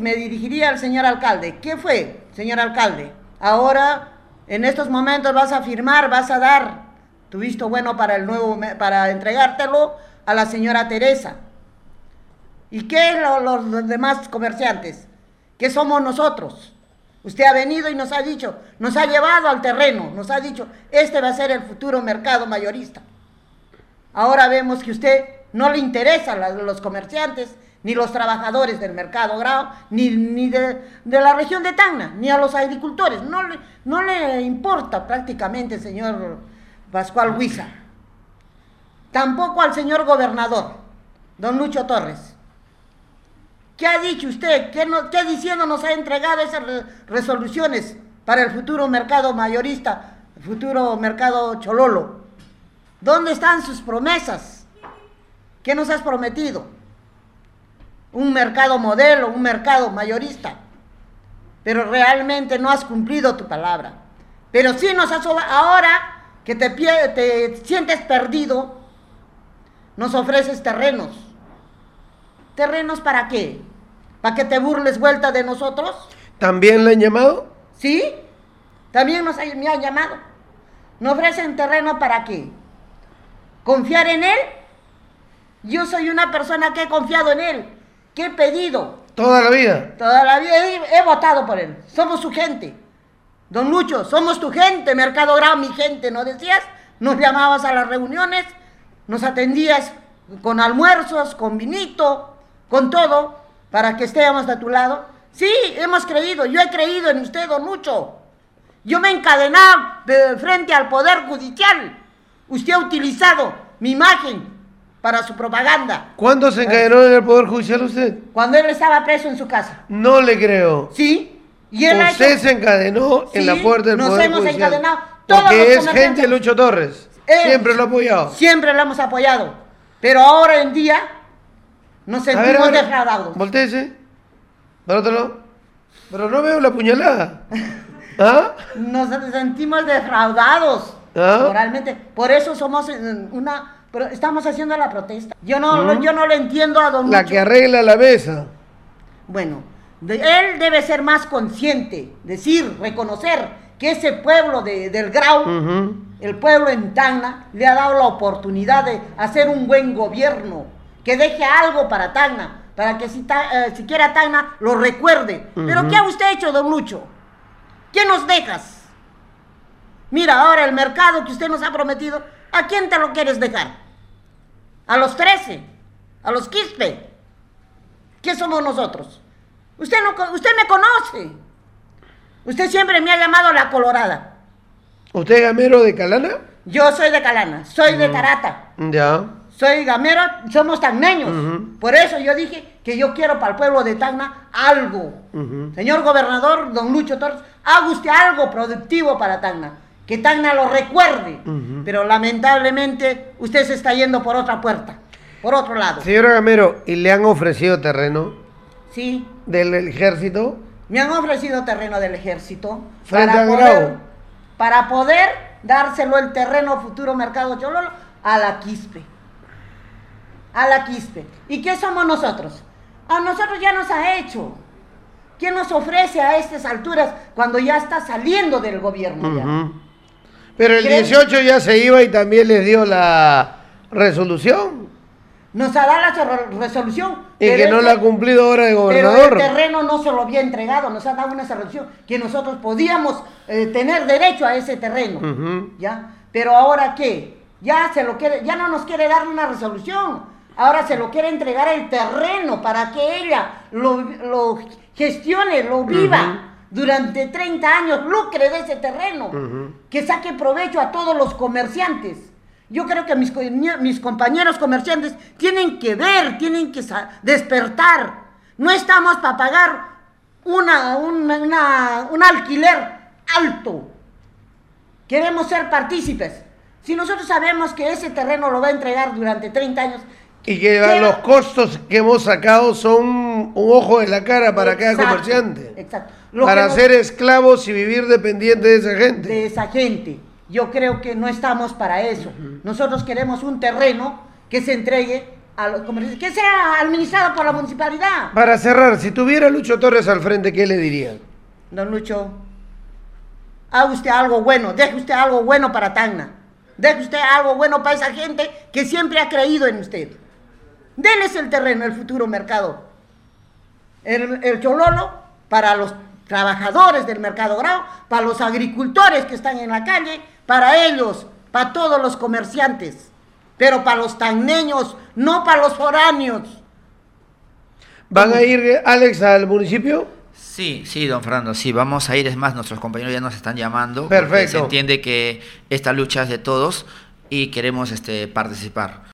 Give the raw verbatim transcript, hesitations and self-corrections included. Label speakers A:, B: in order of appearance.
A: me dirigiría al señor alcalde. ¿Qué fue, señor alcalde? Ahora, en estos momentos vas a firmar, vas a dar tu visto bueno para el nuevo, para entregártelo a la señora Teresa. ¿Y qué es lo, los, los demás comerciantes? ¿Qué somos nosotros? Usted ha venido y nos ha dicho, nos ha llevado al terreno, nos ha dicho, este va a ser el futuro mercado mayorista. Ahora vemos que a usted no le interesan los comerciantes, ni los trabajadores del mercado Grau, ni, ni de, de la región de Tacna, ni a los agricultores. No le, no le importa prácticamente, señor Pascual Huiza. Tampoco al señor gobernador, don Lucho Torres. ¿Qué ha dicho usted? ¿Qué, no, qué diciendo nos ha entregado esas re resoluciones para el futuro mercado mayorista, el futuro mercado chololo? ¿Dónde están sus promesas? ¿Qué nos has prometido? Un mercado modelo, un mercado mayorista. Pero realmente no has cumplido tu palabra. Pero sí nos has... Ahora que te, te sientes perdido, nos ofreces terrenos. ¿Terrenos para qué? ¿Para que te burles vuelta de nosotros?
B: ¿También le han llamado?
A: Sí, también nos, me han llamado. ¿Nos ofrecen terreno para qué? ¿Confiar en él? Yo soy una persona que he confiado en él, que he pedido.
B: ¿Toda la vida?
A: Toda la vida he, he votado por él. Somos su gente. Don Lucho, somos tu gente, Mercado Grau, mi gente, ¿no decías? Nos llamabas a las reuniones, nos atendías con almuerzos, con vinito, con todo, para que estemos de tu lado. Sí, hemos creído, yo he creído en usted, don Lucho. Yo me he encadenado de frente al Poder Judicial. Usted ha utilizado mi imagen para su propaganda.
B: ¿Cuándo se encadenó en el Poder Judicial usted?
A: Cuando él estaba preso en su casa.
B: No le creo.
A: Sí. Y él
B: usted
A: hecho...
B: se encadenó sí, en la puerta del Poder Judicial.
A: Nos hemos encadenado.
B: Porque es gente de Lucho Torres.
A: Eh,
B: siempre lo ha apoyado.
A: Siempre lo hemos apoyado. Pero ahora en día nos sentimos ver, ver, defraudados.
B: Voltéese. Para otro lado. Pero no veo la puñalada. ¿Ah?
A: Nos sentimos defraudados. ¿Ah? Moralmente. Por eso somos una... Pero estamos haciendo la protesta. Yo no, ¿Mm? yo no le entiendo a don
B: La
A: Lucho.
B: que arregla la mesa.
A: Bueno, de, él debe ser más consciente, decir, reconocer que ese pueblo de, del Grau, uh-huh. el pueblo en Tacna, le ha dado la oportunidad de hacer un buen gobierno, que deje algo para Tacna, para que si ta, eh, siquiera Tacna lo recuerde. Uh-huh. Pero ¿qué ha usted hecho, don Lucho? ¿Qué nos dejas? Mira, ahora el mercado que usted nos ha prometido, ¿a quién te lo quieres dejar? A los trece, a los Quispe. ¿Qué somos nosotros? Usted, no, usted me conoce. Usted siempre me ha llamado la Colorada.
B: ¿Usted es gamero de Calana?
A: Yo soy de Calana, soy uh-huh. de Tarata.
B: Ya.
A: Soy gamero, somos tacneños. Uh-huh. Por eso yo dije que yo quiero para el pueblo de Tacna algo. Uh-huh. Señor gobernador, don Lucho Torres, haga usted algo productivo para Tacna. Que Tacna lo recuerde, uh-huh. pero lamentablemente usted se está yendo por otra puerta, por otro lado.
B: Señora Gamero, ¿y le han ofrecido terreno?
A: Sí.
B: ¿Del ejército?
A: Me han ofrecido terreno del ejército.
B: ¿Frente
A: para
B: al
A: poder,
B: Grau?
A: Para poder dárselo el terreno futuro mercado chololo a la Quispe. A la Quispe. ¿Y qué somos nosotros? A nosotros ya nos ha hecho. ¿Quién nos ofrece a estas alturas cuando ya está saliendo del gobierno? Uh-huh. ya?
B: Pero el dieciocho ya se iba y también les dio la resolución.
A: Nos ha dado la resolución.
B: Y que no la ha cumplido ahora el gobernador.
A: Pero el terreno no se lo había entregado, nos ha dado una resolución que nosotros podíamos eh, tener derecho a ese terreno. Uh-huh. ¿Ya? Pero ahora ¿qué? Ya, se lo quiere, ya no nos quiere dar una resolución. Ahora se lo quiere entregar el terreno para que ella lo, lo gestione, lo viva. Uh-huh. Durante treinta años, lucre de ese terreno, uh-huh. que saque provecho a todos los comerciantes. Yo creo que mis, mis compañeros comerciantes tienen que ver, tienen que despertar. No estamos para pagar una, una, una, un alquiler alto. Queremos ser partícipes. Si nosotros sabemos que ese terreno lo va a entregar durante treinta años...
B: Y que ¿qué? Los costos que hemos sacado son un ojo de la cara para exacto, cada comerciante.
A: Exacto.
B: Lo para ser nos... esclavos y vivir dependiente de esa gente.
A: De esa gente. Yo creo que no estamos para eso. Uh-huh. Nosotros queremos un terreno que se entregue a los comerciantes, que sea administrado por la municipalidad.
B: Para cerrar, si tuviera Lucho Torres al frente, ¿qué le diría?
A: Don Lucho, haga usted algo bueno, deje usted algo bueno para Tacna, deje usted algo bueno para esa gente que siempre ha creído en usted. Déles el terreno, el futuro mercado. El, el Chololo para los trabajadores del mercado Grau, para los agricultores que están en la calle, para ellos, para todos los comerciantes, pero para los tacneños, no para los foráneos.
B: ¿Van a ir, Alex, al municipio?
C: Sí, sí, don Fernando, sí, vamos a ir, es más, nuestros compañeros ya nos están llamando.
B: Perfecto.
C: Se entiende que esta lucha es de todos y queremos este, participar.